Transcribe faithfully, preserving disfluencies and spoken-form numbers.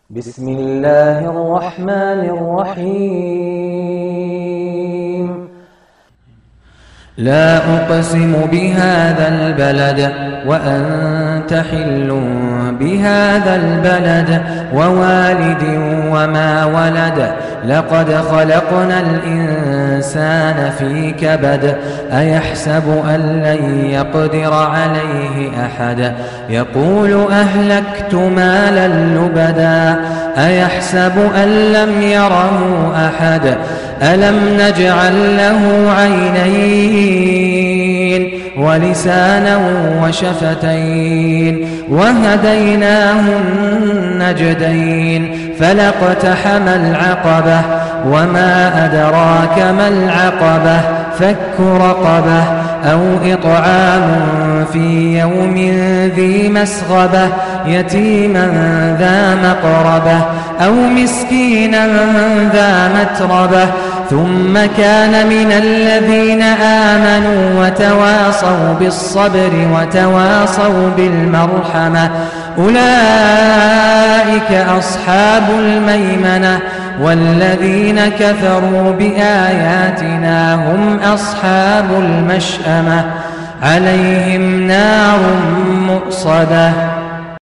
بسم الله الرحمن الرحيم لا أقسم بهذا البلد وأنت حل بهذا البلد ووالد وما ولد لقد خلقنا الإنسان في كبد أيحسب أن لن يقدر عليه أحد يقول أهلكت مالا لبدا أيحسب أن لم يره أحد ألم نجعل له عينين ولسانا وشفتين وهديناه النجدين فلاقتحم العقبة وما أدراك ما العقبة فك رقبة أو إطعام في يوم ذي مسغبة يتيما ذا مقربة أو مسكينا ذا متربة ثم كان من الذين آمنوا وتواصوا بالصبر وتواصوا بالمرحمة أولئك أصحاب الميمنة والذين كفروا بآياتنا هم أصحاب المشأمة عليهم نار مؤصدة